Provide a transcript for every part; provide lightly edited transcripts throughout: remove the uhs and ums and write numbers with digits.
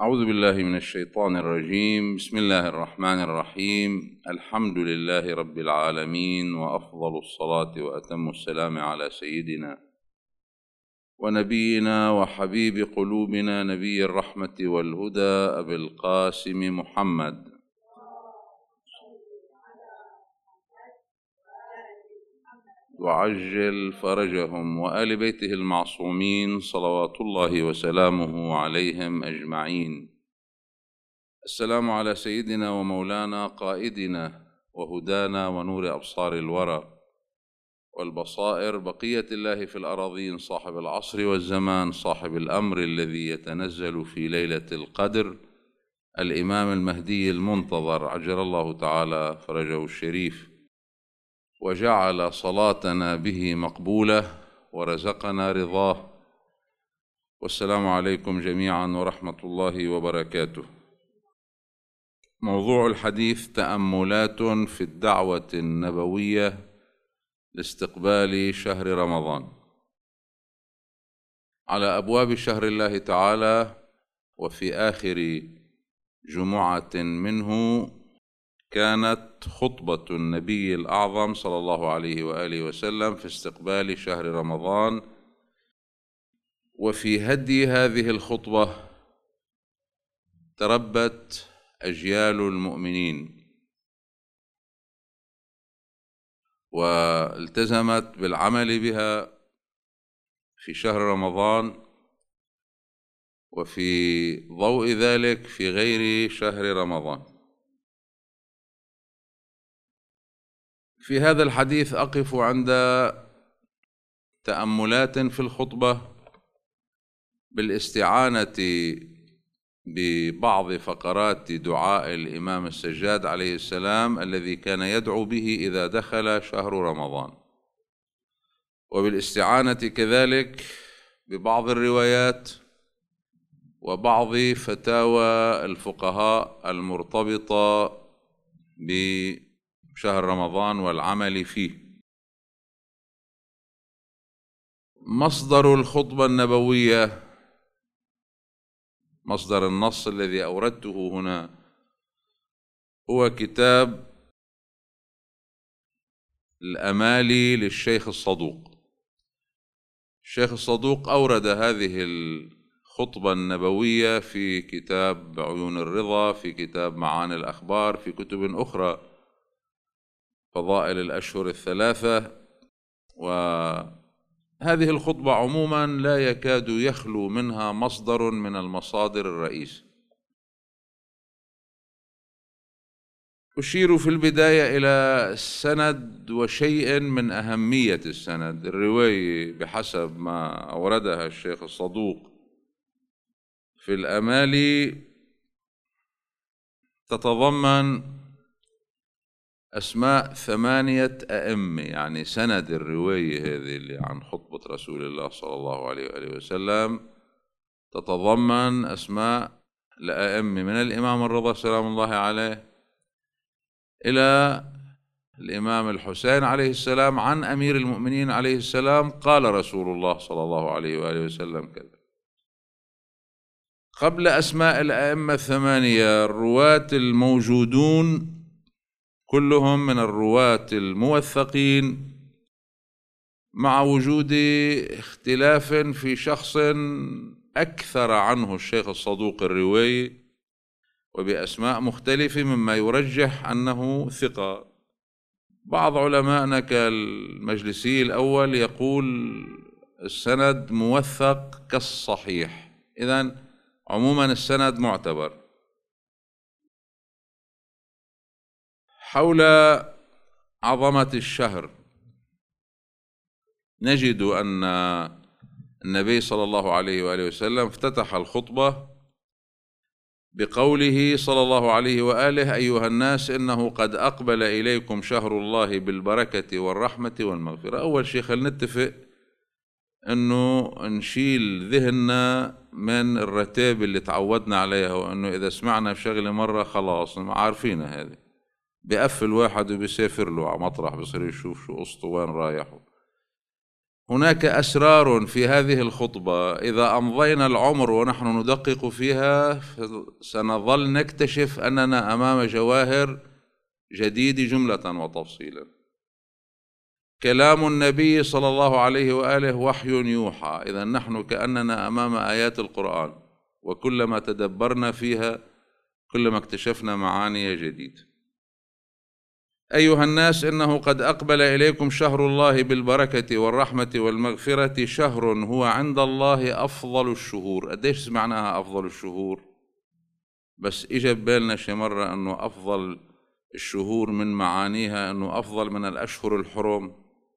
أعوذ بالله من الشيطان الرجيم. بسم الله الرحمن الرحيم. الحمد لله رب العالمين، وأفضل الصلاة وأتم السلام على سيدنا ونبينا وحبيب قلوبنا نبي الرحمة والهدى أبي القاسم محمد، وعجل فرجهم، وآل بيته المعصومين صلوات الله وسلامه عليهم أجمعين. السلام على سيدنا ومولانا قائدنا وهدانا ونور أبصار الورى والبصائر، بقية الله في الأراضين، صاحب العصر والزمان، صاحب الأمر الذي يتنزل في ليلة القدر، الإمام المهدي المنتظر عجل الله تعالى فرجه الشريف، وجعل صلاتنا به مقبولة ورزقنا رضاه. والسلام عليكم جميعا ورحمة الله وبركاته. موضوع الحديث: تأملات في الدعوة النبوية لاستقبال شهر رمضان. على أبواب شهر الله تعالى، وفي آخر جمعة منه، كانت خطبة النبي الأعظم صلى الله عليه وآله وسلم في استقبال شهر رمضان. وفي هدي هذه الخطبة تربت أجيال المؤمنين والتزمت بالعمل بها في شهر رمضان، وفي ضوء ذلك في غير شهر رمضان. في هذا الحديث أقف عند تأملات في الخطبة بالاستعانة ببعض فقرات دعاء الإمام السجاد عليه السلام الذي كان يدعو به إذا دخل شهر رمضان، وبالاستعانة كذلك ببعض الروايات وبعض فتاوى الفقهاء المرتبطة بشهر رمضان والعمل فيه. مصدر الخطبة النبوية، مصدر النص الذي أوردته هنا، هو كتاب الأمالي للشيخ الصدوق. الشيخ الصدوق أورد هذه الخطبة النبوية في كتاب عيون الرضا، في كتاب معاني الأخبار، في كتب أخرى، فضائل الأشهر الثلاثة. وهذه الخطبة عموما لا يكاد يخلو منها مصدر من المصادر الرئيسة. أشير في البداية إلى السند وشيء من أهمية السند. الرواية بحسب ما أوردها الشيخ الصدوق في الأمالي تتضمن أسماء 8 أئمة، يعني سند الرواية هذه اللي عن خطبة رسول الله صلى الله عليه وآله وسلم تتضمن أسماء الأئمة من الإمام الرضا سلام الله عليه إلى الإمام الحسين عليه السلام عن أمير المؤمنين عليه السلام قال رسول الله صلى الله عليه وآله وسلم كذا. قبل أسماء الأئمة 8 الرواة الموجودون كلهم من الرواة الموثقين، مع وجود اختلاف في شخص أكثر عنه الشيخ الصدوق الرواية وبأسماء مختلفة، مما يرجح أنه ثقة. بعض علمائنا كالمجلسي الأول يقول السند موثق كالصحيح، إذن عموما السند معتبر. حول عظمة الشهر نجد أن النبي صلى الله عليه وآله وسلم افتتح الخطبة بقوله صلى الله عليه وآله: أيها الناس، إنه قد أقبل إليكم شهر الله بالبركة والرحمة والمغفرة. أول شيء خلينا نتفق أنه نشيل ذهننا من الرتاب اللي تعودنا عليها، وأنه إذا سمعنا بشغلة مرة خلاص عارفينها، هذه بيقفل واحد وبيسافر له على مطرح بصير يشوف شو قصته وين رايح. هناك أسرار في هذه الخطبة إذا أمضينا العمر ونحن ندقق فيها سنظل نكتشف أننا أمام جواهر جديدة جملة وتفصيلا. كلام النبي صلى الله عليه وآله وحي يوحى، إذا نحن كأننا أمام آيات القرآن، وكلما تدبرنا فيها كلما اكتشفنا معاني جديدة. أيها الناس، إنه قد أقبل إليكم شهر الله بالبركة والرحمة والمغفرة، شهر هو عند الله أفضل الشهور. قديش سمعناها أفضل الشهور؟ بس إجا ببالنا شي مرة أنه أفضل الشهور من معانيها أنه أفضل من الأشهر الحرم،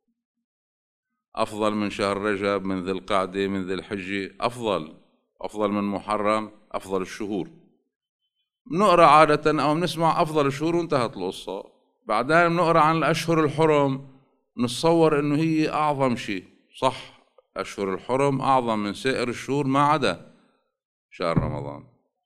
أفضل من شهر رجب، من ذي القعدة، من ذي الحجة، أفضل من محرم، أفضل الشهور. بنقرأ عادة أو بنسمع أفضل الشهور وانتهت القصة. بعدين بنقرأ عن الأشهر الحرم نتصور إنه هي أعظم شيء. صح، أشهر الحرم أعظم من سائر الشهور ما عدا شهر رمضان.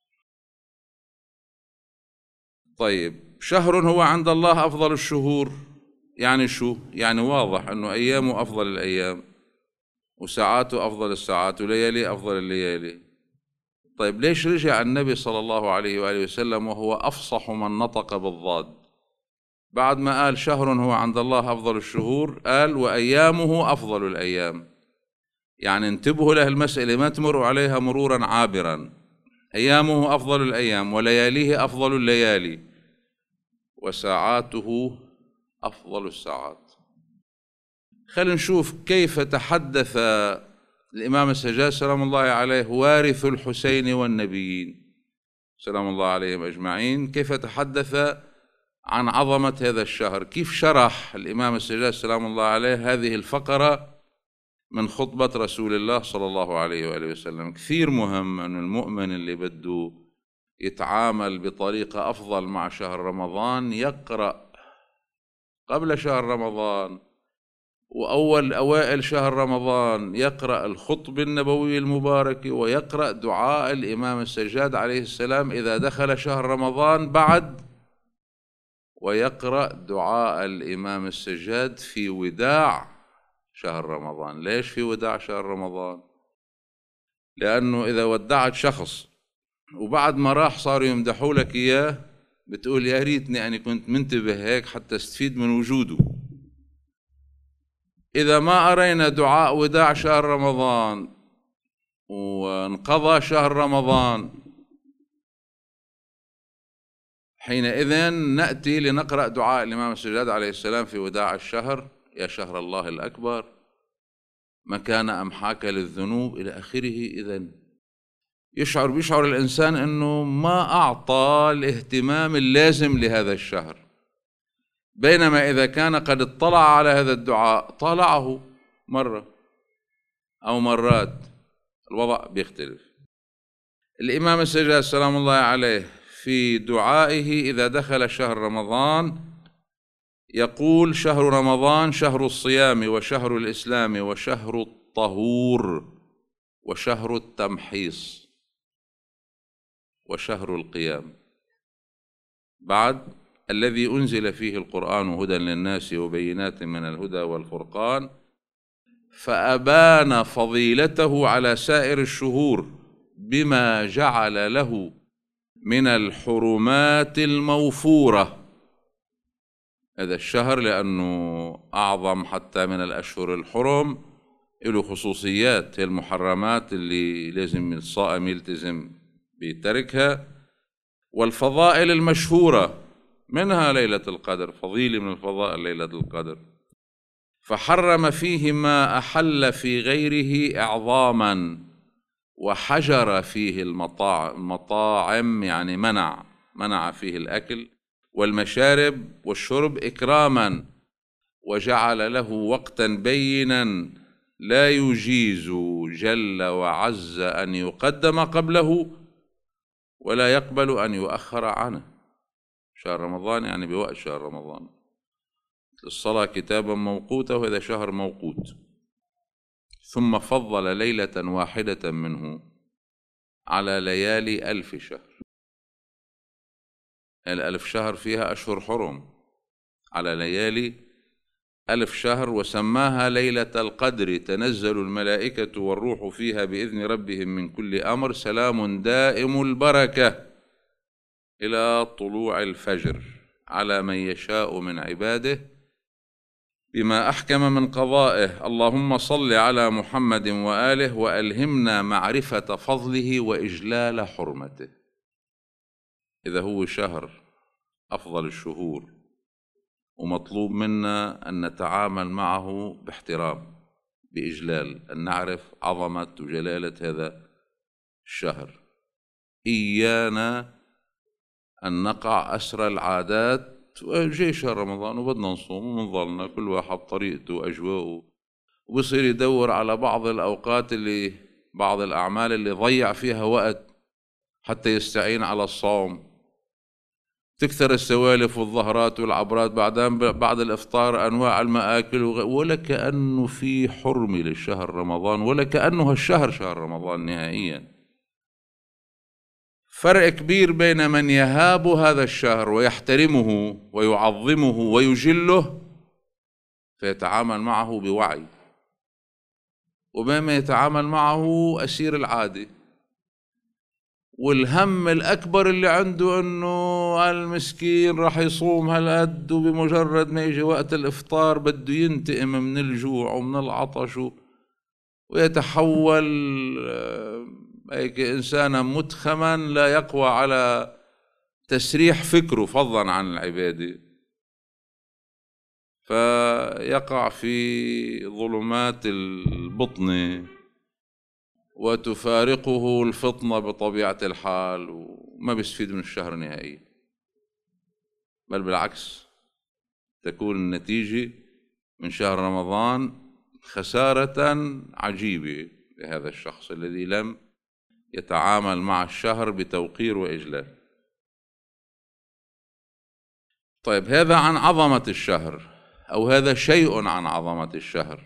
طيب، شهر هو عند الله أفضل الشهور يعني شو؟ يعني واضح إنه أيامه أفضل الأيام، وساعاته أفضل الساعات، وليالي أفضل الليالي. طيب ليش رجع النبي صلى الله عليه وآله وسلم وهو أفصح من نطق بالضاد بعد ما قال شهر هو عند الله أفضل الشهور، قال وأيامه أفضل الأيام؟ يعني انتبهوا له المسألة، ما تمروا عليها مرورا عابرا. أيامه أفضل الأيام، ولياليه أفضل الليالي، وساعاته أفضل الساعات. خلينا نشوف كيف تحدث الإمام السجاد سلام الله عليه، وارث الحسين والنبيين سلام الله عليهم أجمعين، كيف تحدث عن عظمة هذا الشهر. كيف شرح الإمام السجاد سلام الله عليه هذه الفقرة من خطبة رسول الله صلى الله عليه وآله وسلم. كثير مهم أن المؤمن اللي بده يتعامل بطريقة أفضل مع شهر رمضان يقرأ قبل شهر رمضان أوائل شهر رمضان، يقرأ الخطبة النبوية المباركة، ويقرأ دعاء الإمام السجاد عليه السلام إذا دخل شهر رمضان بعد، ويقرأ دعاء الإمام السجاد في وداع شهر رمضان. ليش في وداع شهر رمضان؟ لأنه إذا ودعت شخص وبعد ما راح صاروا يمدحوا لك إياه، بتقول يا ريتني أنا كنت منتبه هيك حتى استفيد من وجوده. إذا ما قرينا دعاء وداع شهر رمضان وانقضى شهر رمضان، حينئذ نأتي لنقرأ دعاء الإمام السجاد عليه السلام في وداع الشهر: يا شهر الله الأكبر، مكان أمحاك للذنوب، إلى آخره. إذن بيشعر الإنسان أنه ما أعطى الاهتمام اللازم لهذا الشهر، بينما إذا كان قد اطلع على هذا الدعاء، طالعه مرة أو مرات، الوضع بيختلف. الإمام السجاد سلام الله عليه في دعائه إذا دخل شهر رمضان يقول: شهر رمضان شهر الصيام وشهر الإسلام وشهر الطهور وشهر التمحيص وشهر القيام، بعد الذي أنزل فيه القرآن هدى للناس وبينات من الهدى والفرقان، فأبان فضيلته على سائر الشهور بما جعل له من الحرمات الموفورة. هذا الشهر لأنه أعظم حتى من الأشهر الحرم، له خصوصيات، هي المحرمات اللي لازم الصائم يلتزم بتركها، والفضائل المشهورة منها ليلة القدر، فضيلة من الفضائل ليلة القدر. فحرم فيه ما أحل في غيره إعظاما، وحجر فيه المطاعم، يعني منع فيه الأكل والمشارب والشرب إكراما، وجعل له وقتا بينا لا يجيز جل وعز أن يقدم قبله ولا يقبل أن يؤخر عنه. شهر رمضان يعني بوقت شهر رمضان، الصلاة كتابا موقوتا، وهذا شهر موقوت. ثم فضل ليلة واحدة منه على ليالي 1000 شهر. 1000 شهر فيها أشهر حرم، على ليالي 1000 شهر، وسماها ليلة القدر، تنزل الملائكة والروح فيها بإذن ربهم من كل أمر، سلام دائم البركة إلى طلوع الفجر، على من يشاء من عباده بما أحكم من قضائه. اللهم صل على محمد وآله، وألهمنا معرفة فضله وإجلال حرمته. إذا هو شهر أفضل الشهور، ومطلوب منا أن نتعامل معه باحترام، بإجلال، أن نعرف عظمة وجلالة هذا الشهر. إيانا أن نقع أسر العادات، وجاي شهر رمضان وبدنا نصوم ونظلنا كل واحد طريقته وأجواءه، وبصير يدور على بعض الأوقات اللي بعض الأعمال اللي ضيع فيها وقت حتى يستعين على الصوم. تكثر السوالف والظهرات والعبرات بعدين بعد الإفطار، أنواع المآكل ولا كأنه في حرمة للشهر رمضان، ولا كأنه هالشهر شهر رمضان نهائيا. فرق كبير بين من يهاب هذا الشهر ويحترمه ويعظمه ويجله فيتعامل معه بوعي، وبين من يتعامل معه أسير العادة، والهم الأكبر اللي عنده أنه المسكين راح يصوم هالقد، وبمجرد ما يجي وقت الإفطار بده ينتقم من الجوع ومن العطش، ويتحول هيك إنسانا متخما لا يقوى على تسريح فكره فضلا عن العبادة، فيقع في ظلمات البطن وتفارقه الفطنة بطبيعة الحال، وما بيستفيد من الشهر نهائيا، بل بالعكس تكون النتيجة من شهر رمضان خسارة عجيبة لهذا الشخص الذي لم يتعامل مع الشهر بتوقير وإجلال. طيب، هذا عن عظمة الشهر، أو هذا شيء عن عظمة الشهر.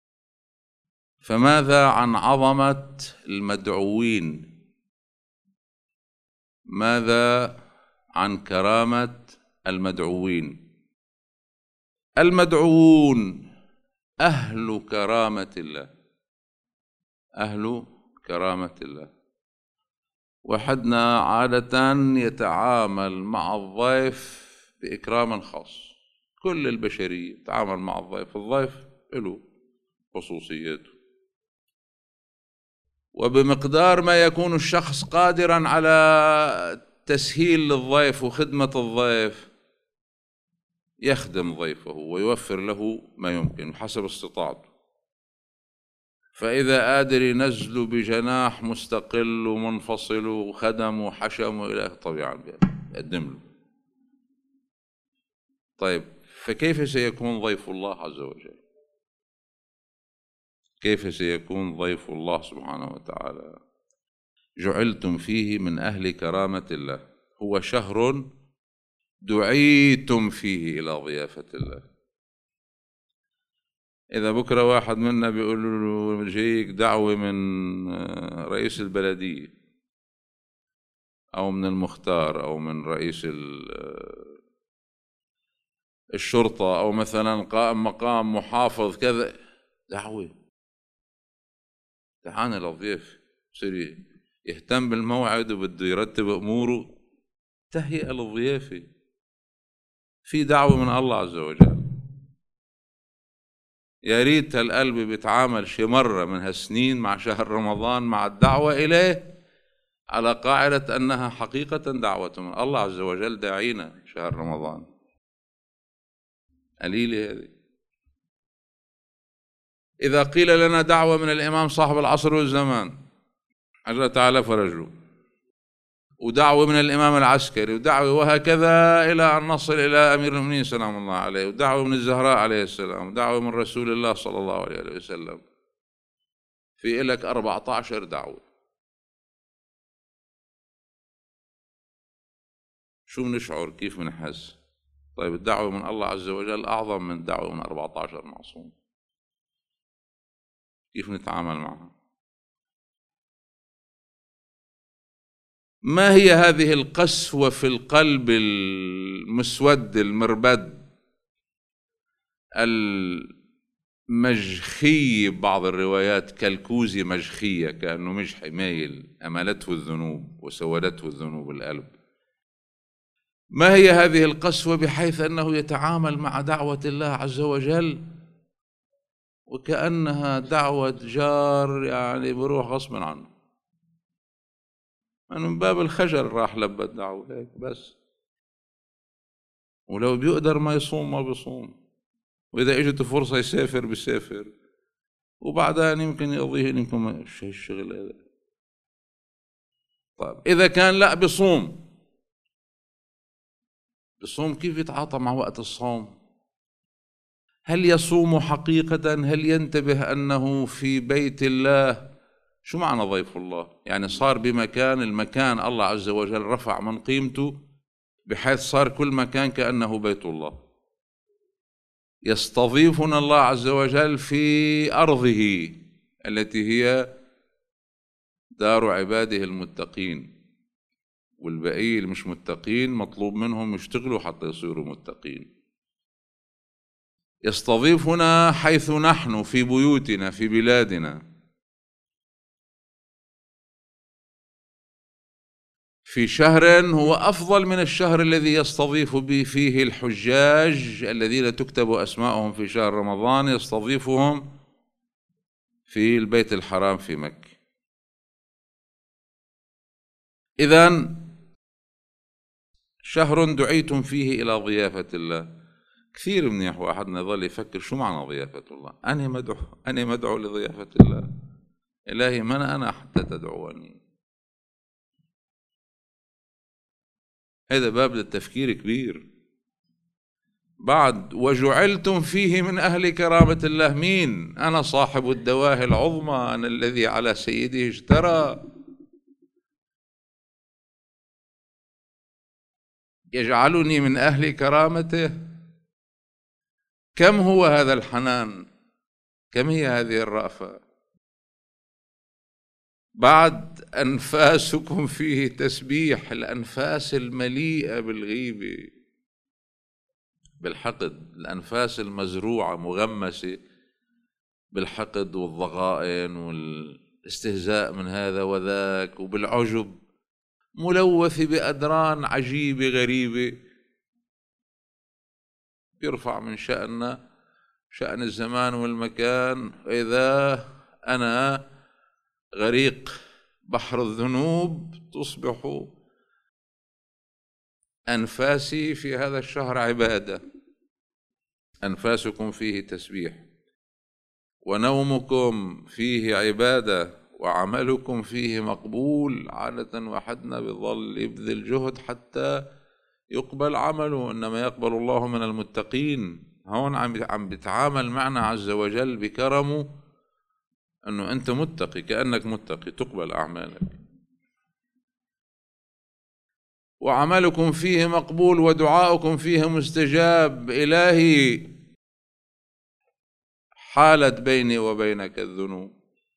فماذا عن عظمة المدعوين؟ ماذا عن كرامة المدعوين؟ المدعوون أهل كرامة الله، أهل كرامة الله. وحدنا عادة يتعامل مع الضيف بإكرام خاص، كل البشرية تتعامل مع الضيف، الضيف له خصوصياته، وبمقدار ما يكون الشخص قادرا على تسهيل للضيف وخدمة الضيف يخدم ضيفه ويوفر له ما يمكن بحسب استطاعته. فإذا قادر ينزله بجناح مستقل ومنفصل وخدم وحشم وإلى طبيعة يقدم له. طيب، فكيف سيكون ضيف الله عز وجل؟ كيف سيكون ضيف الله سبحانه وتعالى؟ جعلتم فيه من أهل كرامة الله، هو شهر دعيتم فيه إلى ضيافة الله. إذا بكرة واحد منا بيقول له جايك دعوة من رئيس البلدية أو من المختار أو من رئيس الشرطة أو مثلا قائم مقام محافظ كذا، دعوة، تعال للضيف، يصير يهتم بالموعد وبده يرتب أموره، تهيئة للضيافة، في دعوة من الله عز وجل. يا ريت هالقلب بيتعامل شي مرة من هالسنين مع شهر رمضان مع الدعوة إليه على قاعدة أنها حقيقة دعوة من الله عز وجل، داعينا شهر رمضان. قليلة هذه. إذا قيل لنا دعوة من الإمام صاحب العصر والزمان عجل تعالى فرجه، ودعوة من الإمام العسكري، ودعوة وهكذا إلى أن نصل إلى أمير المؤمنين سلام الله عليه، ودعوة من الزهراء عليه السلام، ودعوة من رسول الله صلى الله عليه وسلم، في إلك 14 دعوة. شو بنشعر؟ كيف بنحس؟ طيب، الدعوة من الله عز وجل أعظم من الدعوة من 14 معصوم، كيف نتعامل معها؟ ما هي هذه القسوة في القلب المسود المربد المجخي بعض الروايات كالكوزي مجخية، كأنه مجحي مايل، أملته الذنوب وسودته الذنوب القلب. ما هي هذه القسوة بحيث أنه يتعامل مع دعوة الله عز وجل وكأنها دعوة جار، يعني بروح غصب عنه، يعني من باب الخجل راح لبى الدعوة هيك بس. ولو بيقدر ما يصوم ما بيصوم، وإذا إجته فرصة يسافر بيسافر، وبعدين يمكن يقضيه يمكن الشغل هذا. طيب إذا كان لا بيصوم كيف يتعاطى مع وقت الصوم؟ هل يصوم حقيقة؟ هل ينتبه أنه في بيت الله؟ شو معنى ضيف الله؟ يعني صار بمكان، المكان الله عز وجل رفع من قيمته بحيث صار كل مكان كأنه بيت الله. يستضيفنا الله عز وجل في أرضه التي هي دار عباده المتقين، والبقية اللي مش متقين مطلوب منهم يشتغلوا حتى يصيروا متقين. يستضيفنا حيث نحن في بيوتنا في بلادنا، في شهر هو أفضل من الشهر الذي يستضيف به فيه الحجاج الذين تكتب أسماءهم في شهر رمضان، يستضيفهم في البيت الحرام في مكة. إذن شهر دعيتم فيه إلى ضيافة الله. كثير منيح واحدنا يظل يفكر شو معنى ضيافة الله. أنا مدعو لضيافة الله. إلهي من أنا حتى تدعوني؟ هذا باب للتفكير كبير. بعد وجعلتم فيه من أهل كرامة الله. مين أنا؟ صاحب الدواهي العظمى، أنا الذي على سيده اشترى. يجعلني من أهل كرامته. كم هو هذا الحنان، كم هي هذه الرأفة. بعد أنفاسكم فيه تسبيح. الأنفاس المليئة بالغيبة بالحقد، الأنفاس المزروعة مغمسة بالحقد والضغائن والاستهزاء من هذا وذاك وبالعجب، ملوثة بأدران عجيبة غريبة، يرفع من شأننا شأن الزمان والمكان. وإذا أنا غريق بحر الذنوب تصبح أنفاسي في هذا الشهر عبادة. أنفاسكم فيه تسبيح، ونومكم فيه عبادة، وعملكم فيه مقبول. عادة واحدنا بظل يبذل جهد حتى يقبل عمله، إنما يقبل الله من المتقين. هون عم بيتعامل معنا عز وجل بكرمه، أنه أنت متقي، كأنك متقي تقبل أعمالك. وعملكم فيه مقبول ودعاؤكم فيه مستجاب. إلهي حالت بيني وبينك الذنوب،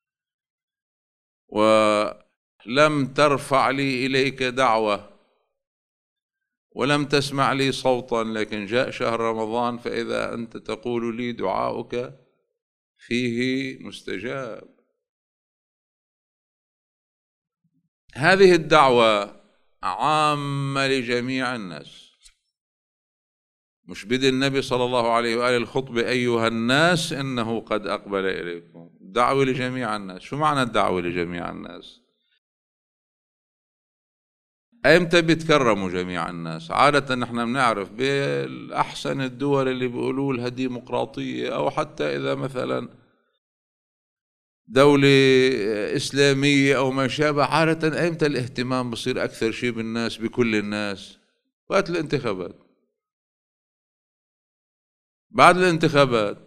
ولم ترفع لي إليك دعوة، ولم تسمع لي صوتا، لكن جاء شهر رمضان فإذا أنت تقول لي دعاؤك فيه مستجاب. هذه الدعوة عامة لجميع الناس، مش بدي النبي صلى الله عليه وآله الخطبة أيها الناس إنه قد أقبل إليكم. دعوة لجميع الناس. شو معنى الدعوة لجميع الناس؟ أيمتى بيتكرموا جميع الناس؟ عادة نحن بنعرف بالأحسن الدول اللي بيقولوا لها ديمقراطية، أو حتى إذا مثلا دولة إسلامية أو ما شابه، عادة أيمتى الاهتمام بصير أكثر شيء بالناس بكل الناس؟ وقت الانتخابات. بعد الانتخابات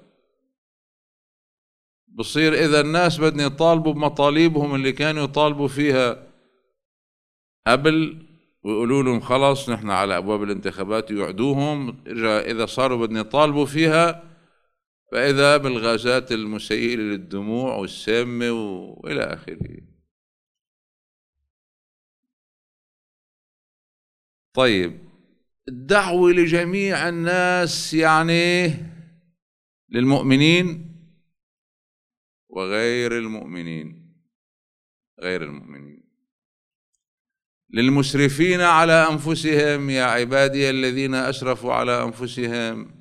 بصير إذا الناس بدنا يطالبوا بمطالبهم اللي كانوا يطالبوا فيها قبل، ويقولوا لهم خلاص نحن على أبواب الانتخابات، يوعدوهم إذا صاروا بدنا يطالبوا فيها، فإذا بالغازات المسيلة للدموع والسامة وإلى آخره. طيب الدعوة لجميع الناس يعني للمؤمنين وغير المؤمنين، غير المؤمنين، للمسرفين على أنفسهم يا عبادي الذين أسرفوا على أنفسهم،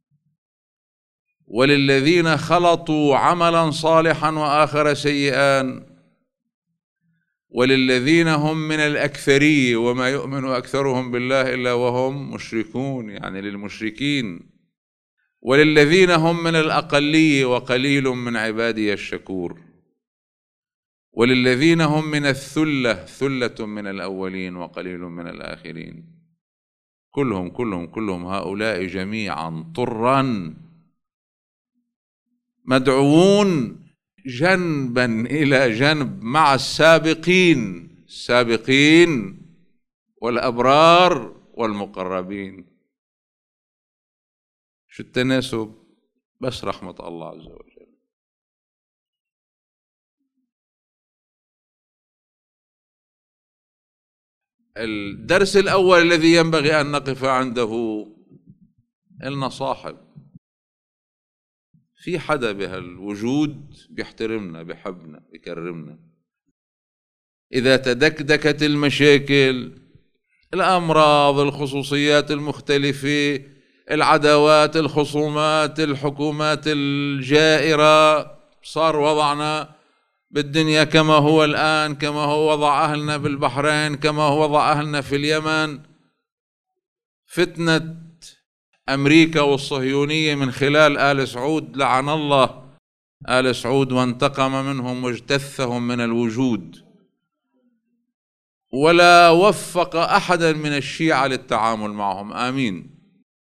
وللذين خلطوا عملا صالحا وآخر سيئا، وللذين هم من الأكثرية وما يؤمن أكثرهم بالله إلا وهم مشركون، يعني للمشركين، وللذين هم من الأقلية وقليل من عبادي الشكور، وللذين هم من الثلة ثلة من الأولين وقليل من الآخرين. كلهم هؤلاء جميعا طرا مدعوون جنبا إلى جنب مع السابقين والأبرار والمقربين. شو التناسب؟ بس رحمة الله عز وجل. الدرس الأول الذي ينبغي أن نقف عنده، إلنا صاحب، في حدا بهالوجود بيحترمنا بيحبنا بيكرمنا. إذا تدكدكت المشاكل، الأمراض، الخصوصيات المختلفة، العداوات، الخصومات، الحكومات الجائرة، صار وضعنا بالدنيا كما هو الآن، كما هو وضع أهلنا بالبحرين، كما هو وضع أهلنا في اليمن. فتنة أمريكا والصهيونية من خلال آل سعود، لعن الله آل سعود وانتقم منهم واجتثهم من الوجود، ولا وفق أحدا من الشيعة للتعامل معهم، آمين.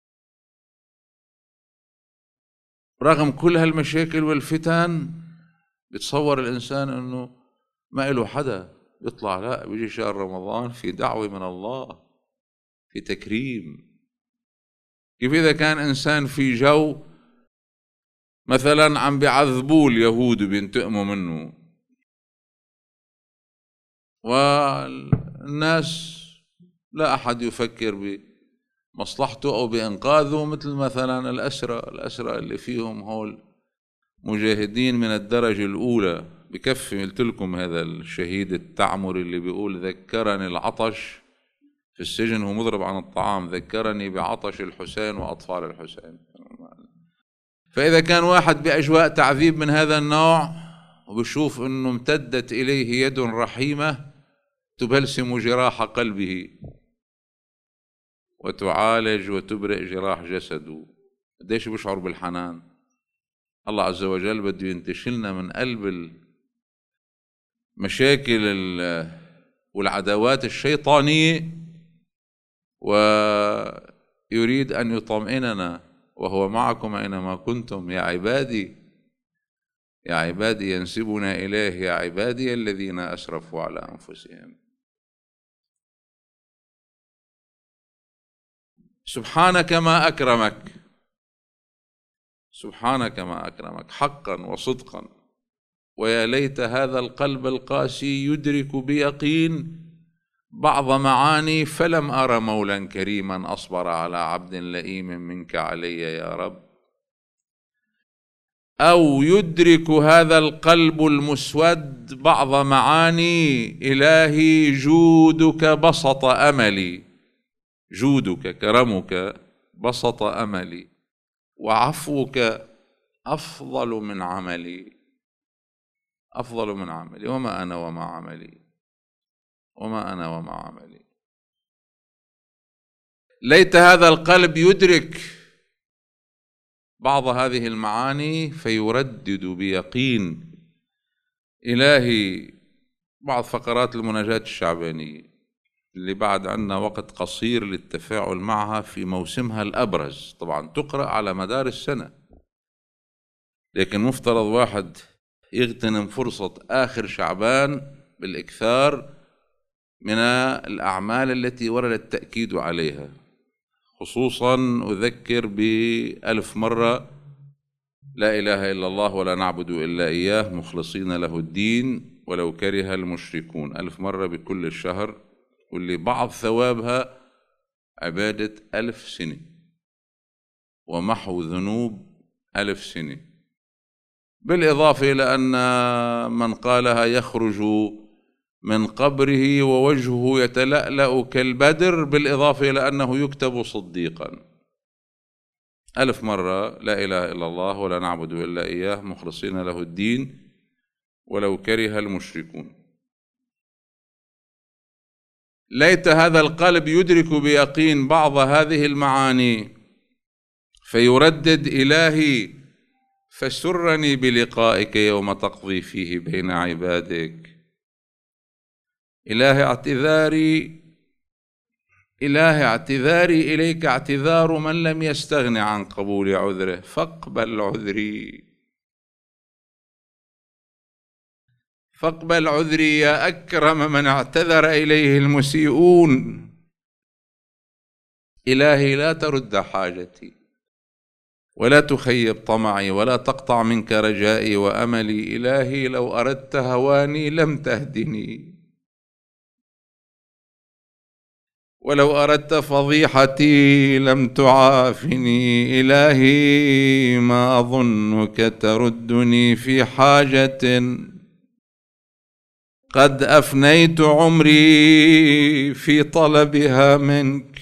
رغم كل هالمشاكل والفتن بتصور الإنسان أنه ما له حدا يطلع، لا، بيجي شهر رمضان في دعوة من الله، في تكريم. كيف إذا كان إنسان في جو مثلا عم بيعذبوه اليهود وبينتقموا منه، والناس لا أحد يفكر بمصلحته أو بإنقاذه، مثل مثلا الأسرى اللي فيهم هول مجاهدين من الدرجة الأولى. بكفي قلت لكم هذا الشهيد التعمري اللي بيقول ذكرني العطش في السجن، هو مضرب عن الطعام، ذكرني بعطش الحسين وأطفال الحسين. فإذا كان واحد بأجواء تعذيب من هذا النوع وبشوف أنه امتدت إليه يد رحيمة تبلسم جراح قلبه وتعالج وتبرئ جراح جسده، قديش بشعر بالحنان. الله عز وجل بده ينتشلنا من قلب المشاكل والعداوات الشيطانية، ويريد أن يطمئننا وهو معكم أينما كنتم يا عبادي، يا عبادي ينسبنا إليه، يا عبادي الذين أسرفوا على أنفسهم. سبحانك ما أكرمك، سبحانك ما أكرمك حقا وصدقا. ويا ليت هذا القلب القاسي يدرك بيقين بعض معاني فلم أر مولا كريما أصبر على عبد لئيم منك علي يا رب. أو يدرك هذا القلب المسود بعض معاني إلهي جودك بسط أملي، جودك كرمك بسط أملي، وعفوك أفضل من عملي، أفضل من عملي، وما أنا وما عملي، وما أنا وما عملي. ليت هذا القلب يدرك بعض هذه المعاني فيردد بيقين. إلهي، بعض فقرات المناجاة الشعبانية اللي بعد عنا وقت قصير للتفاعل معها في موسمها الأبرز، طبعا تقرأ على مدار السنة، لكن مفترض واحد يغتنم فرصة آخر شعبان بالإكثار من الأعمال التي ورد التأكيد عليها. خصوصا أذكر ب1000 مرة لا إله إلا الله ولا نعبد إلا إياه مخلصين له الدين ولو كره المشركون، 1000 مرة بكل الشهر، واللي بعض ثوابها عبادة 1000 سنة ومحو ذنوب 1000 سنة، بالإضافة إلى أن من قالها يخرج من قبره ووجهه يتلألأ كالبدر، بالإضافة إلى أنه يكتب صديقا. 1000 مرة لا إله إلا الله ولا نعبد إلا إياه مخلصين له الدين ولو كره المشركون. ليت هذا القلب يدرك بيقين بعض هذه المعاني فيردد: إلهي فسرني بلقائك يوم تقضي فيه بين عبادك. إلهي اعتذاري إليك اعتذار من لم يستغن عن قبول عذره، فاقبل عذري يا أكرم من اعتذر إليه المسيئون. إلهي لا ترد حاجتي ولا تخيب طمعي ولا تقطع منك رجائي وأملي. إلهي لو أردت هواني لم تهدني، ولو أردت فضيحتي لم تعافني. إلهي ما أظنك تردني في حاجة قد أفنيت عمري في طلبها منك.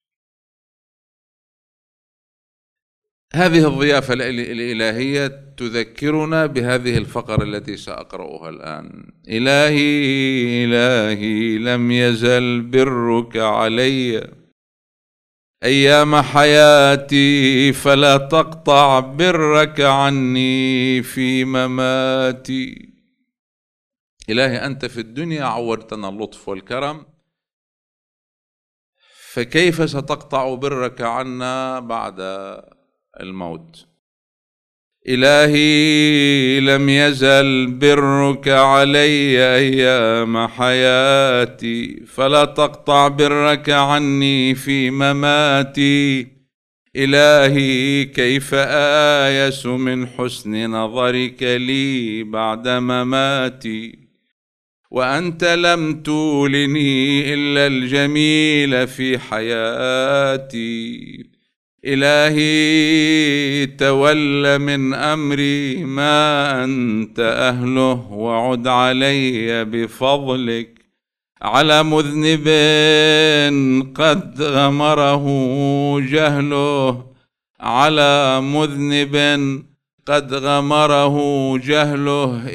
هذه الضيافة الإلهية تذكرنا بهذه الفقرة التي سأقرأها الآن. إلهي لم يزل برك علي أيام حياتي، فلا تقطع برك عني في مماتي. إلهي أنت في الدنيا عودتنا اللطف والكرم، فكيف ستقطع برك عنا بعد الموت؟ إلهي لم يزل برك علي أيام حياتي، فلا تقطع برك عني في مماتي. إلهي كيف آيس من حسن نظرك لي بعد مماتي، وأنت لم تولني إلا الجميل في حياتي. إلهي تول من أمري ما أنت أهله، وعد علي بفضلك على مذنب قد غمره جهله، على مذنب قد غمره جهله.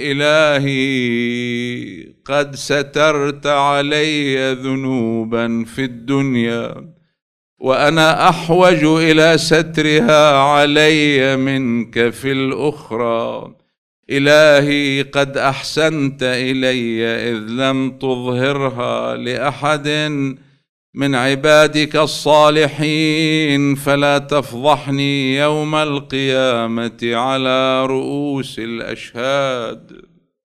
إلهي قد سترت علي ذنوبا في الدنيا، وأنا أحوج إلى سترها علي منك في الأخرى. إلهي قد أحسنت إلي إذ لم تظهرها لأحد من عبادك الصالحين، فلا تفضحني يوم القيامة على رؤوس الأشهاد.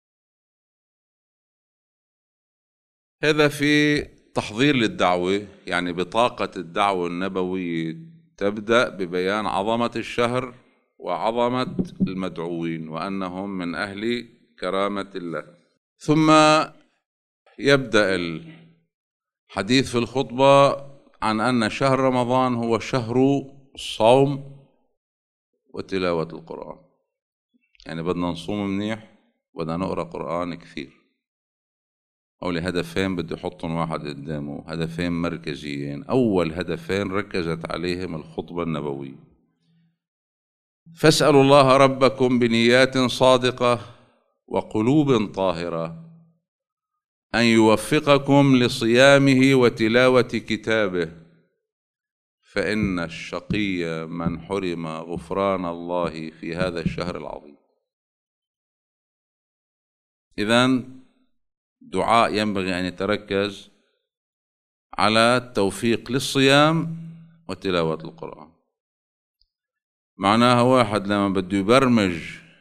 هذا في تحضير للدعوة، يعني بطاقة الدعوة النبوية تبدأ ببيان عظمة الشهر وعظمة المدعوين وأنهم من أهل كرامة الله. ثم يبدأ الحديث في الخطبة عن أن شهر رمضان هو شهر الصوم وتلاوة القرآن. يعني بدنا نصوم منيح، بدنا نقرأ قرآن كثير. أولي هدفين بدي أحطهم واحد قدامه، هدفين مركزيين. أول هدفين ركزت عليهم الخطبة النبوية: فاسألوا الله ربكم بنيات صادقة وقلوب طاهرة أن يوفقكم لصيامه وتلاوة كتابه، فإن الشقي من حرم غفران الله في هذا الشهر العظيم. إذن دعاء ينبغي أن يتركز على التوفيق للصيام وتلاوة القرآن. معناها واحد لما بده يبرمج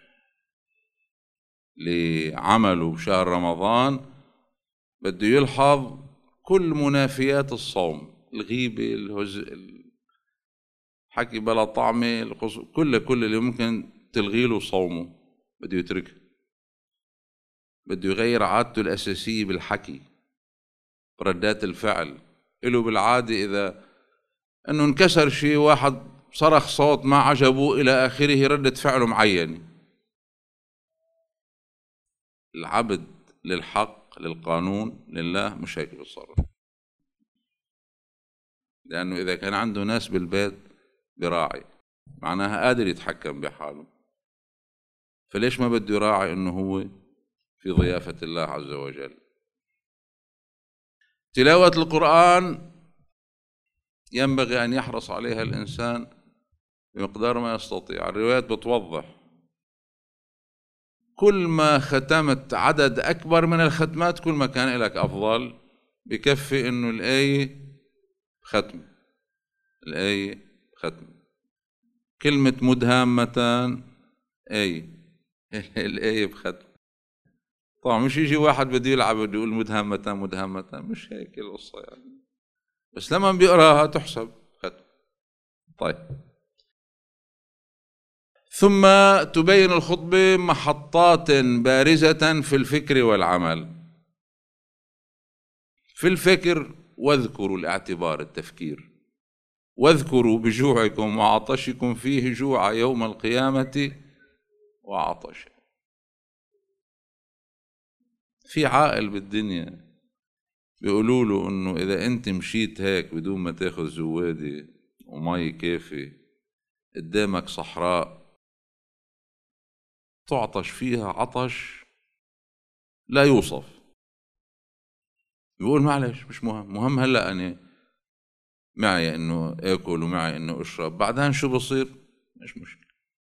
لعمله بشهر رمضان بده يلحظ كل منافيات الصوم: الغيبة، الهزء، الحكي بلا طعمة، كل اللي ممكن تلغيله صومه بده يتركه. بده يغير عادته الأساسية بالحكي، ردات الفعل. إله بالعادة إذا أنه انكسر شيء، واحد صرخ صوت ما عجبه إلى آخره، ردة فعله معينة. العبد للحق للقانون لله مش هيك بيتصرف، لأنه إذا كان عنده ناس بالبيت براعي معناها قادر يتحكم بحاله، فليش ما بده يراعي إنه هو في ضيافة الله عز وجل؟ تلاوة القرآن ينبغي أن يحرص عليها الإنسان بمقدار ما يستطيع. الروايات بتوضح كل ما ختمت عدد أكبر من الختمات كل ما كان لك أفضل. بكفي إنه الآية ختم، الآية ختم. كلمة مدهامة آية الآية بختم. طبعا مش يجي واحد بده يلعب بده يقول مدهامة مدهامة، مش هيك القصة يعني، بس لما بيقراها تحسب ختم. طيب، ثم تبين الخطبة محطات بارزة في الفكر والعمل. في الفكر واذكروا الاعتبار التفكير، واذكروا بجوعكم وعطشكم فيه جوع يوم القيامة وعطش. في عاقل بالدنيا بيقولوا له انه اذا انت مشيت هيك بدون ما تاخذ زوادي ومي كافي قدامك صحراء تعطش فيها عطش لا يوصف، بيقول معلش مش مهم، مهم هلا انا معي انه اكل ومعي انه اشرب، بعدين شو بصير مش مشكلة.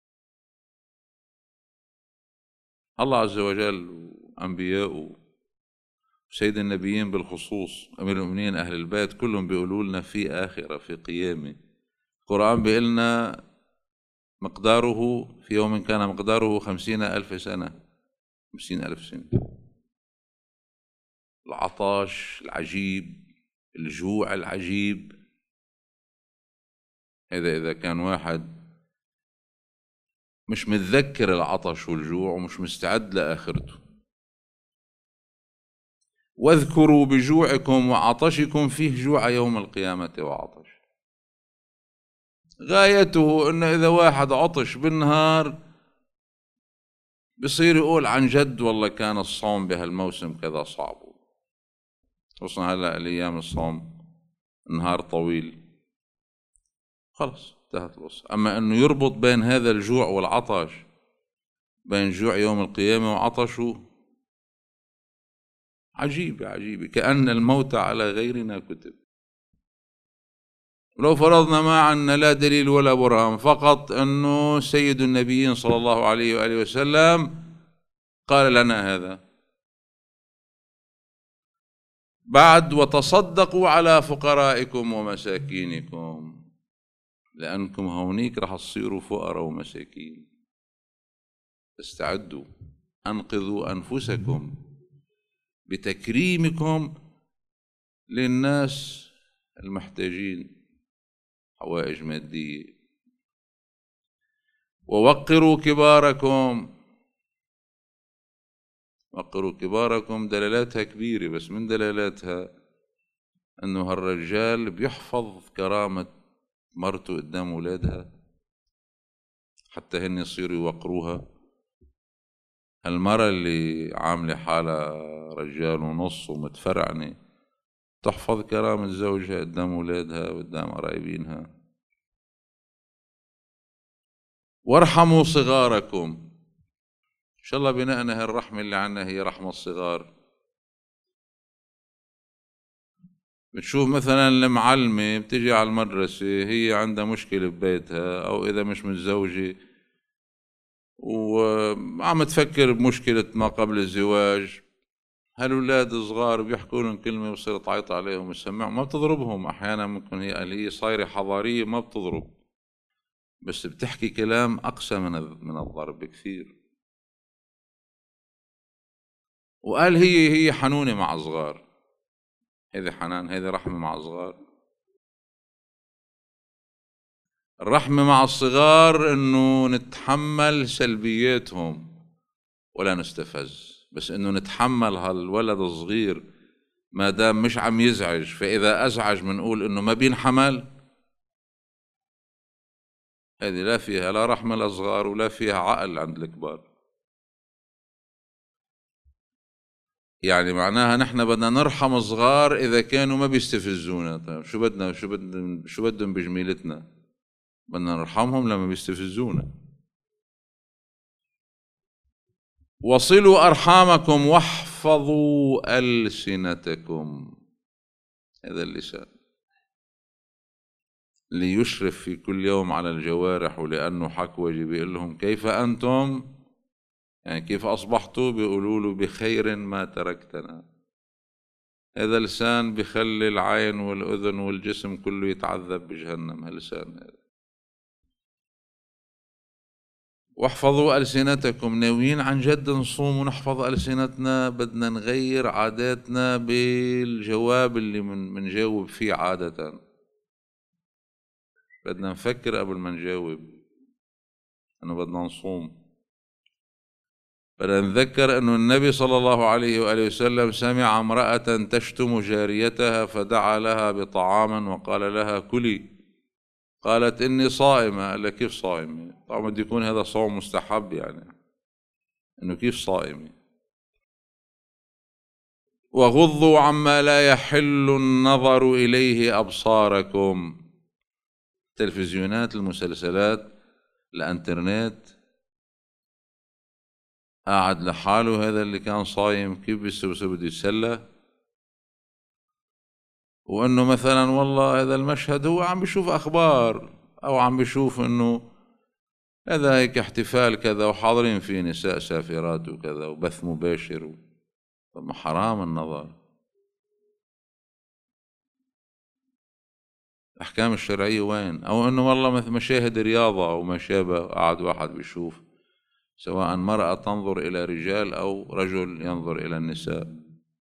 الله عز وجل وانبياءه سيد النبيين بالخصوص امير المؤمنين اهل البيت كلهم بيقولوا لنا في اخره، في قيامه. القرآن بيقول لنا مقداره في يوم كان مقداره 50,000 سنة، 50,000 سنة. العطش العجيب، الجوع العجيب، إذا كان واحد مش متذكر العطش والجوع ومش مستعد لآخرته. واذكروا بجوعكم وعطشكم فيه جوع يوم القيامة وعطش. غايته إنه إذا واحد عطش بالنهار بصير يقول عن جد والله كان الصوم بهالموسم كذا صعب، خصوصا هلا الأيام الصوم نهار طويل، خلص انتهت القصة. أما أنه يربط بين هذا الجوع والعطش، بين جوع يوم القيامة وعطشه، عجيبة عجيبة، كأن الموت على غيرنا كتب. لو فرضنا ما عنا لا دليل ولا برهان، فقط أنه سيد النبيين صلى الله عليه وآله وسلم قال لنا هذا. بعد وتصدقوا على فقرائكم ومساكينكم، لأنكم هونيك رح تصيروا فقراء ومساكين. استعدوا، أنقذوا أنفسكم بتكريمكم للناس المحتاجين حوائج مادية. ووقروا كباركم، وقروا كباركم دلالاتها كبيرة، بس من دلالاتها أنه هالرجال بيحفظ كرامة مرته قدام أولادها حتى هن يصيروا يوقروها. المرة اللي عاملة حالها رجال ونص ومتفرعنة تحفظ كرامة زوجها قدام أولادها وقدام قرايبينها. وارحموا صغاركم، إن شاء الله بناءنا هالرحمة اللي عنا هي رحمة الصغار. بتشوف مثلا المعلمة بتجي على المدرسة هي عندها مشكلة ببيتها، أو إذا مش متزوجة وعم تفكر بمشكلة ما قبل الزواج، هالولاد الصغار بيحكوا لهم كلمة بصير تعيط عليهم ويسمعهم، ما بتضربهم. أحيانا ممكن هي صايرة حضارية ما بتضرب، بس بتحكي كلام أقسى من الضرب بكثير. وقال هي حنونة مع الصغار، هذا حنان، هذا رحمة مع الصغار. الرحمة مع الصغار إنه نتحمل سلبياتهم ولا نستفز، بس إنه نتحمل هالولد الصغير ما دام مش عم يزعج، فإذا أزعج منقول إنه ما بينحمل. هذه لا فيها لا رحمة الأصغار ولا فيها عقل عند الكبار. يعني معناها نحن بدنا نرحم صغار إذا كانوا ما بيستفزونا. طيب شو بدهم بجميلتنا؟ بدنا نرحمهم لما بيستفزونا. وصلوا أرحامكم واحفظوا ألسنتكم. هذا اللسان ليشرف في كل يوم على الجوارح، ولأنه حكوجي بيقول لهم كيف أنتم، يعني كيف أصبحتوا، بيقولوا له بخير ما تركتنا. هذا لسان بخلي العين والأذن والجسم كله يتعذب بجهنم. هاللسان هذا. واحفظوا ألسنتكم، ناويين عن جد نصوم ونحفظ ألسنتنا. بدنا نغير عاداتنا بالجواب اللي منجاوب فيه عادة. بدنا نفكر قبل ما نجاوب أنه بدنا نصوم. بدنا نذكر أنه النبي صلى الله عليه وآله وسلم سمع امرأة تشتم جاريتها فدعا لها بطعام وقال لها كلي. قالت إني صائمة. قال لها كيف صائمة؟ طبعا بده يكون هذا صوم مستحب، يعني إنه كيف صائمة. وغضوا عما لا يحل النظر إليه أبصاركم. التلفزيونات، المسلسلات، الانترنت، قاعد لحاله هذا اللي كان صايم كيف بده يتسلى. وانه مثلا والله هذا المشهد هو عم بيشوف اخبار او عم بيشوف انه هذا هيك احتفال كذا وحاضرين فيه نساء سافرات وكذا وبث مباشر. طب حرام النظر. الأحكام الشرعية وين؟ أو إنه والله مثل مشاهد رياضة أو ما شابه، قاعد واحد بيشوف سواء مرأة تنظر إلى رجال أو رجل ينظر إلى النساء.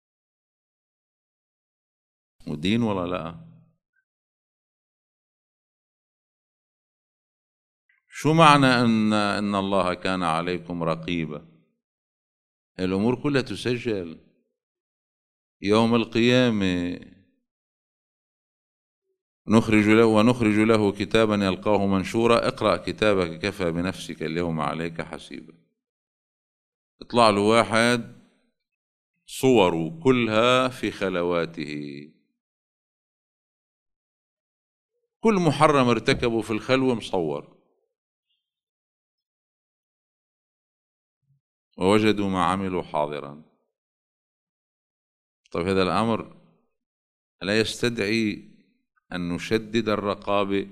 ودين ولا لا؟ شو معنى إن الله كان عليكم رقيبا؟ الأمور كلها تسجل يوم القيامة. ونخرج له كتابا يلقاه منشورا اقرأ كتابك كفى بنفسك اليوم عليك حسيبا. يطلع له واحد صوره كلها في خلواته، كل محرم ارتكبه في الخلوة مصور، ووجدوا ما عملوا حاضرا. طيب هذا الأمر لا يستدعي أن نشدد الرقابة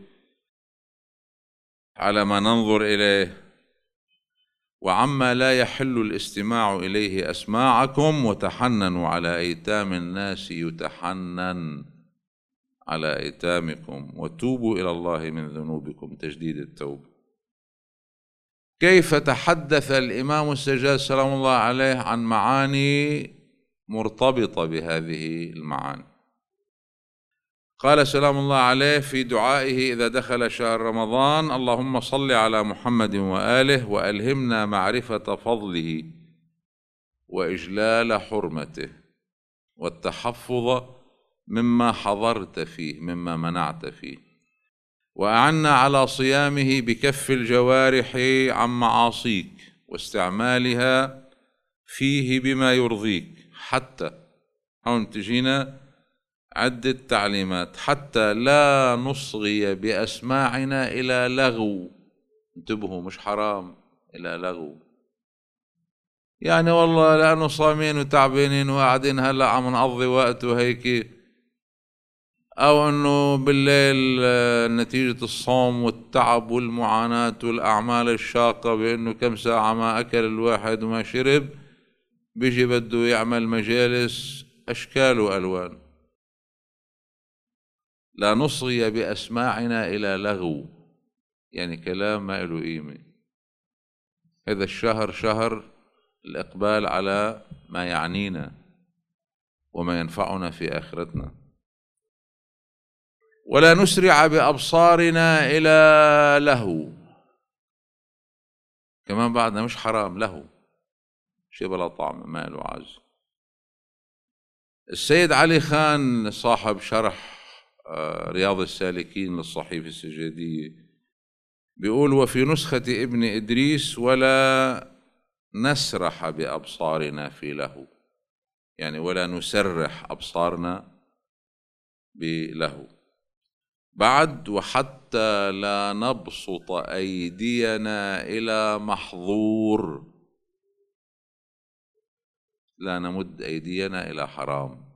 على ما ننظر إليه. وعما لا يحل الاستماع إليه أسماعكم وتحننوا على أيتام الناس يتحنن على أيتامكم وتوبوا إلى الله من ذنوبكم. تجديد التوبة. كيف تحدث الإمام السجاد سلام الله عليه عن معاني مرتبطة بهذه المعاني. قال سلام الله عليه في دعائه إذا دخل شهر رمضان: اللهم صل على محمد وآله وألهمنا معرفة فضله وإجلال حرمته والتحفظ مما حضرت فيه مما منعت فيه، وأعنا على صيامه بكف الجوارح عن معاصيك واستعمالها فيه بما يرضيك. حتى هون تجينا عدة تعليمات: حتى لا نصغي بأسماعنا إلى لغو. انتبهوا، مش حرام إلى لغو. يعني والله لأنه صامين وتعبانين وقاعدين هلا عم نقضي وقت وهيك، أو أنه بالليل نتيجة الصوم والتعب والمعاناة والأعمال الشاقة بأنه كم ساعة ما أكل الواحد وما شرب، بيجي بده يعمل مجالس أشكال وألوان. لا نصغي بأسماعنا إلى لغو، يعني كلام ما له قيمة. هذا الشهر شهر الإقبال على ما يعنينا وما ينفعنا في آخرتنا. ولا نسرع بأبصارنا إلى لهو. كمان بعدنا مش حرام لهو، شيء بلا طعم ما له عز. السيد علي خان صاحب شرح رياض السالكين للصحيفة السجادية بيقول وفي نسخة ابن إدريس ولا نسرح بأبصارنا في له، يعني ولا نسرح أبصارنا بله. بعد وحتى لا نبسط أيدينا إلى محظور، لا نمد أيدينا إلى حرام.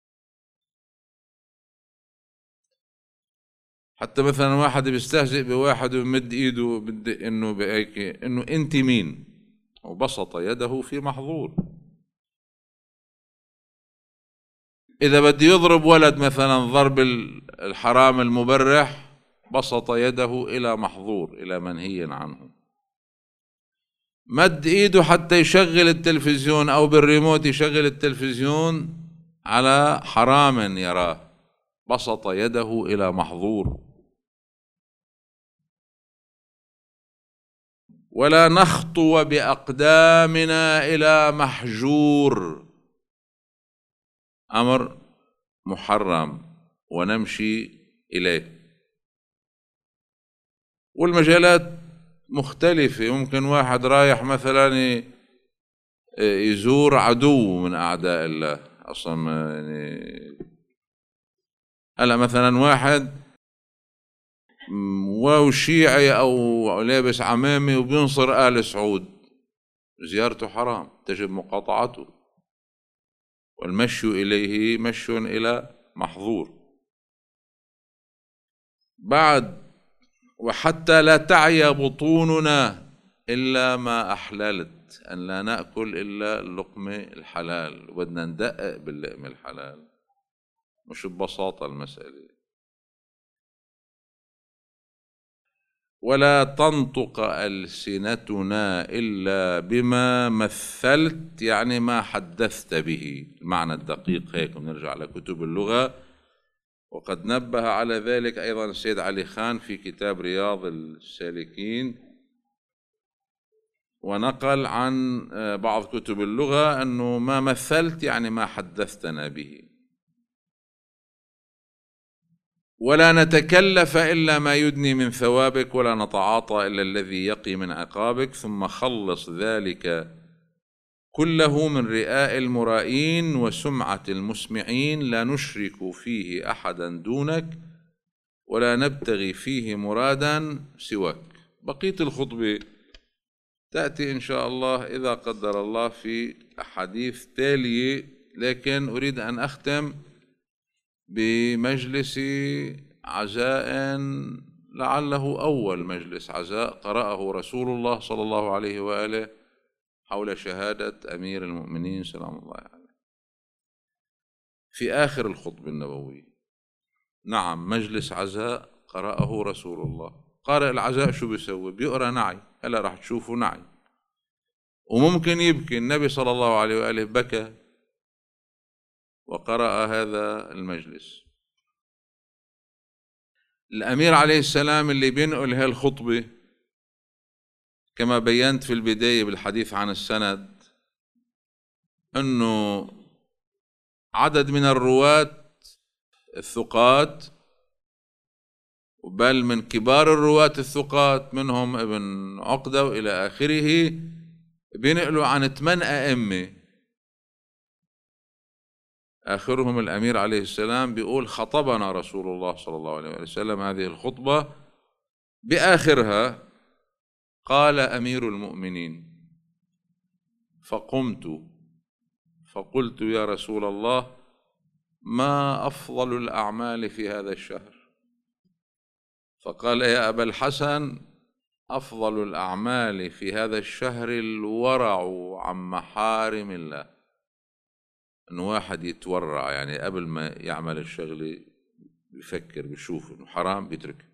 حتى مثلا واحد بيستهزئ بواحد ويمد ايده انه بهيك انه انت مين، وبسط يده في محظور. اذا بده يضرب ولد مثلا ضرب الحرام المبرح، بسط يده الى محظور، الى منهي عنه. مد ايده حتى يشغل التلفزيون او بالريموت يشغل التلفزيون على حرام يراه، بسط يده الى محظور. ولا نخطو بأقدامنا إلى محجور، أمر محرم ونمشي إليه. والمجالات مختلفة، ممكن واحد رايح مثلا يزور عدو من أعداء الله أصلا، يعني هلا مثلا واحد واو شيعي أو لابس عمامة وبينصر آل سعود، زيارته حرام، تجب مقاطعته، والمشي إليه مشي إلى محظور. بعد وحتى لا تعي بطوننا إلا ما أحللت، أن لا نأكل إلا اللقمة الحلال، وبدنا ندقق باللقمة الحلال، مش ببساطة المسألة. ولا تنطق ألسنتنا إلا بما مثلت، يعني ما حدثت به، المعنى الدقيق هيك، ونرجع لكتب اللغة. وقد نبه على ذلك أيضا السيد علي خان في كتاب رياض السالكين، ونقل عن بعض كتب اللغة أنه ما مثلت يعني ما حدثتنا به. ولا نتكلف إلا ما يدني من ثوابك، ولا نتعاطى إلا الذي يقي من عقابك، ثم خلص ذلك كله من رئاء المرائين وسمعة المسمعين، لا نشرك فيه أحدا دونك ولا نبتغي فيه مرادا سواك. بقية الخطبة تأتي إن شاء الله إذا قدر الله في أحاديث تالية، لكن أريد أن أختم بمجلس عزاء لعله أول مجلس عزاء قرأه رسول الله صلى الله عليه وآله حول شهادة أمير المؤمنين سلام الله عليه في آخر الخطبة النبوية. نعم، مجلس عزاء قرأه رسول الله. قارئ العزاء شو بيسوي؟ بيقرأ نعي، هلا راح تشوفوا نعي، وممكن يبكي. النبي صلى الله عليه وآله بكى وقرأ هذا المجلس. الأمير عليه السلام اللي بينقل هالخطبة كما بينت في البداية بالحديث عن السند، أنه عدد من الرواة الثقات، بل من كبار الرواة الثقات منهم ابن عقدة وإلى آخره، بينقلوا عن 8 أئمة، آخرهم الأمير عليه السلام بيقول خطبنا رسول الله صلى الله عليه وسلم هذه الخطبة، بآخرها قال أمير المؤمنين فقمت فقلت يا رسول الله ما أفضل الأعمال في هذا الشهر؟ فقال يا أبا الحسن أفضل الأعمال في هذا الشهر الورع عن محارم الله، إنه واحد يتورع، يعني قبل ما يعمل الشغلة بيفكر بيشوف إنه حرام بيترك.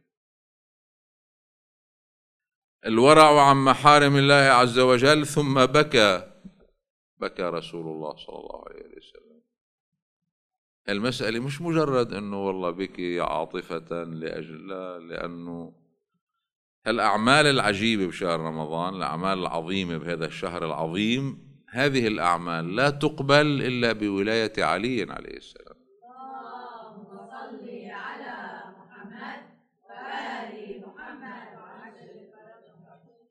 الورع عن محارم الله عز وجل. ثم بكى رسول الله صلى الله عليه وسلم. المسألة مش مجرد إنه والله بكي عاطفة لأجل، لا، لأنه الأعمال العجيبة بشهر رمضان، الأعمال العظيمة بهذا الشهر العظيم، هذه الأعمال لا تقبل إلا بولاية علي عليه السلام. اللهم صل على محمد وآل محمد.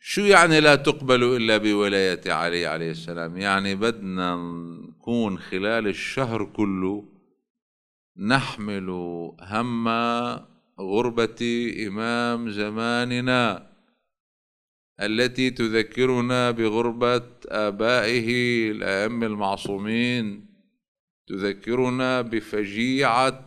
شو يعني لا تقبل إلا بولاية علي عليه السلام؟ يعني بدنا نكون خلال الشهر كله نحمل هم غربة إمام زماننا التي تذكرنا بغربة آبائه الأئمة المعصومين، تذكرنا بفجيعة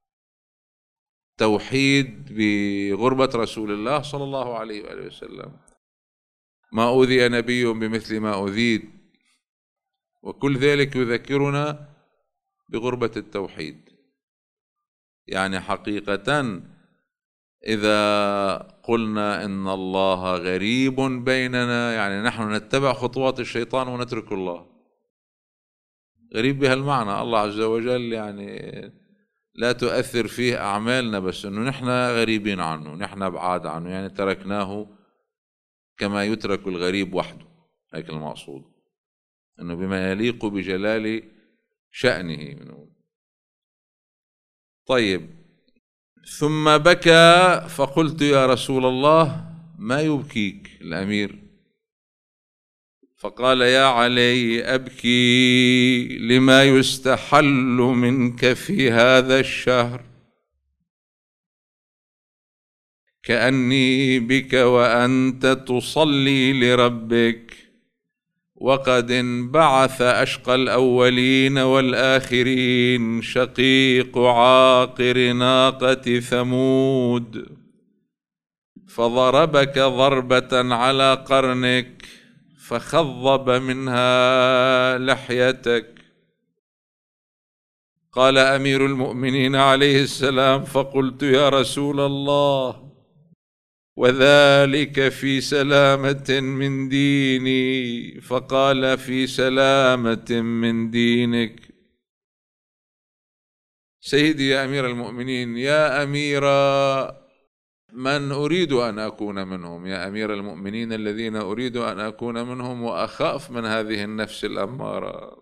توحيد بغربة رسول الله صلى الله عليه وآله وسلم. ما أوذي نبي بمثل ما أوذيت، وكل ذلك يذكرنا بغربة التوحيد. يعني حقيقة إذا قلنا إن الله غريب بيننا، يعني نحن نتبع خطوات الشيطان ونترك الله. غريب بهالمعنى، الله عز وجل يعني لا تؤثر فيه أعمالنا، بس إنه نحن غريبين عنه، نحن بعاد عنه، يعني تركناه كما يترك الغريب وحده. هيك المقصود، إنه بما يليق بجلال شأنه منه. طيب، ثم بكى فقلت يا رسول الله ما يبكيك الأمير؟ فقال يا علي أبكي لما يستحل منك في هذا الشهر، كأني بك وأنت تصلي لربك، وقد انبعث أشقى الأولين والآخرين شقيق عاقر ناقة ثمود، فضربك ضربة على قرنك فخضب منها لحيتك. قال أمير المؤمنين عليه السلام: فقلت يا رسول الله وذلك في سلامة من ديني؟ فقال: في سلامة من دينك. سيدي يا أمير المؤمنين، يا أمير من أريد أن أكون منهم، يا أمير المؤمنين الذين أريد أن أكون منهم وأخاف من هذه النفس الأمارة.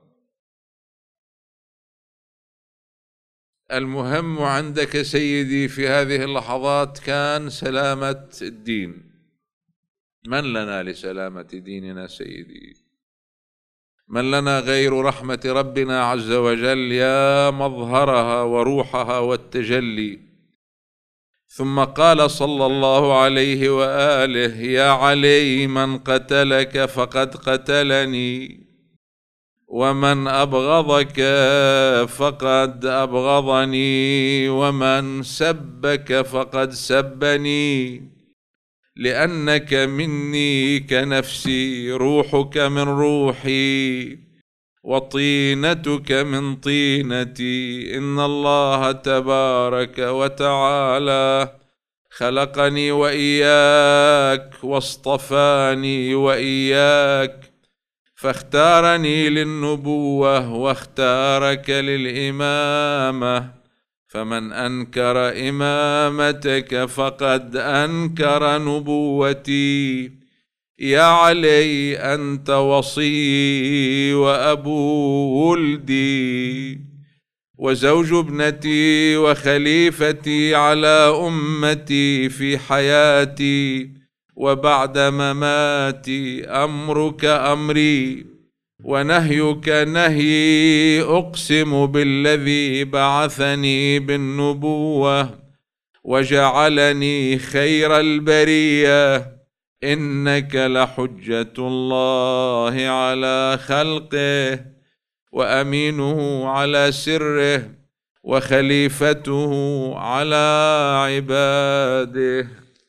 المهم عندك سيدي في هذه اللحظات كان سلامة الدين. من لنا لسلامة ديننا سيدي؟ من لنا غير رحمة ربنا عز وجل يا مظهرها وروحها والتجلي. ثم قال صلى الله عليه وآله: يا علي من قتلك فقد قتلني، ومن أبغضك فقد أبغضني، ومن سبك فقد سبني، لأنك مني كنفسي، روحك من روحي، وطينتك من طينتي. إن الله تبارك وتعالى خلقني وإياك واصطفاني وإياك، فاختارني للنبوة واختارك للإمامة، فمن أنكر إمامتك فقد أنكر نبوتي. يا علي أنت وصي وأبو ولدي وزوج ابنتي وخليفتي على أمتي في حياتي وبعد مماتي. أمرك أمري ونهيك نهي. أقسم بالذي بعثني بالنبوة وجعلني خير البرية، إنك لحجة الله على خلقه، وأمينه على سره، وخليفته على عباده.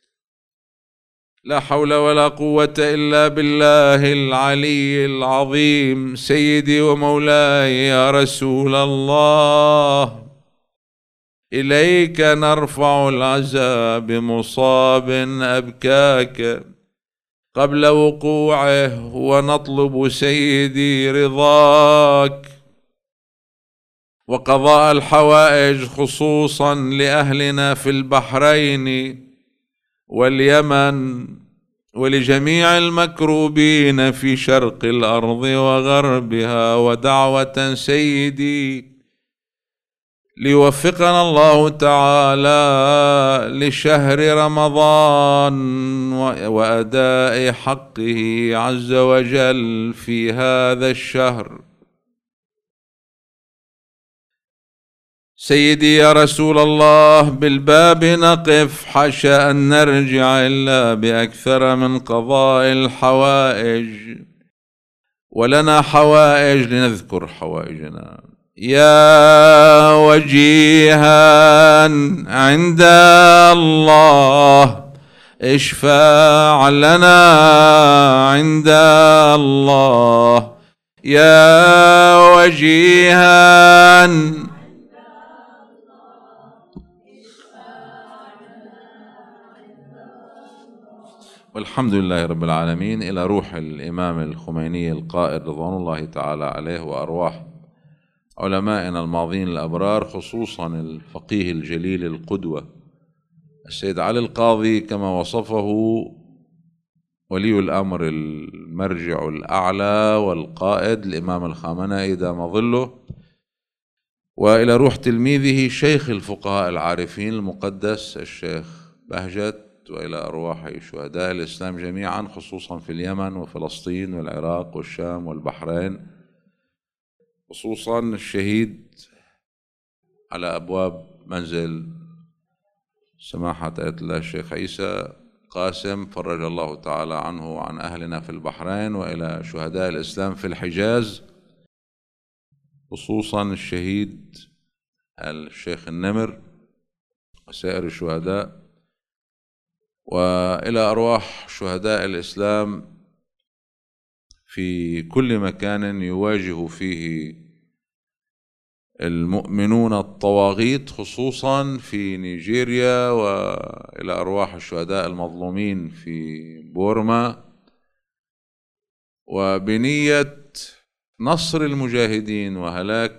لا حول ولا قوة إلا بالله العلي العظيم. سيدي ومولاي يا رسول الله، إليك نرفع العزاء بمصاب أبكاك قبل وقوعه، ونطلب سيدي رضاك وقضاء الحوائج، خصوصا لأهلنا في البحرين واليمن ولجميع المكروبين في شرق الأرض وغربها. ودعوة سيدي ليوفقنا الله تعالى لشهر رمضان وأداء حقه عز وجل في هذا الشهر. سيدي يا رسول الله، بالباب نقف، حاشا أن نرجع إلا بأكثر من قضاء الحوائج، ولنا حوائج لنذكر حوائجنا. يا وجيها عند الله اشفع لنا عند الله. يا وجيها والحمد لله رب العالمين. إلى روح الإمام الخميني القائد رضوان الله تعالى عليه، وأرواح علمائنا الماضين الأبرار، خصوصا الفقيه الجليل القدوة السيد علي القاضي كما وصفه ولي الأمر المرجع الأعلى والقائد الإمام الخامنئي دام ظله، وإلى روح تلميذه شيخ الفقهاء العارفين المقدس الشيخ بهجت، وإلى أرواح شهداء الإسلام جميعا، خصوصا في اليمن وفلسطين والعراق والشام والبحرين، خصوصا الشهيد على أبواب منزل سماحة آية الله الشيخ عيسى قاسم فرج الله تعالى عنه وعن أهلنا في البحرين، وإلى شهداء الإسلام في الحجاز، خصوصا الشهيد الشيخ النمر وسائر الشهداء، وإلى أرواح شهداء الإسلام في كل مكان يواجه فيه المؤمنون الطواغيت، خصوصا في نيجيريا، وإلى أرواح الشهداء المظلومين في بورما، وبنية نصر المجاهدين وهلاك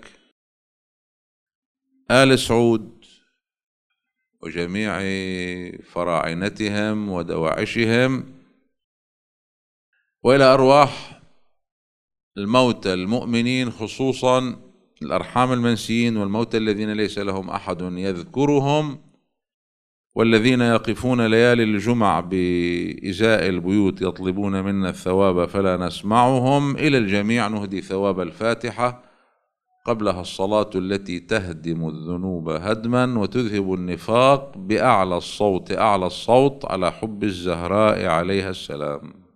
آل سعود وجميع فراعنتهم ودواعشهم، وإلى أرواح الموتى المؤمنين، خصوصا الأرحام المنسيين والموتى الذين ليس لهم أحد يذكرهم، والذين يقفون ليالي الجمع بإزاء البيوت يطلبون منا الثواب فلا نسمعهم. إلى الجميع نهدي ثواب الفاتحة، قبلها الصلاة التي تهدم الذنوب هدما وتذهب النفاق بأعلى الصوت أعلى الصوت على حب الزهراء عليها السلام.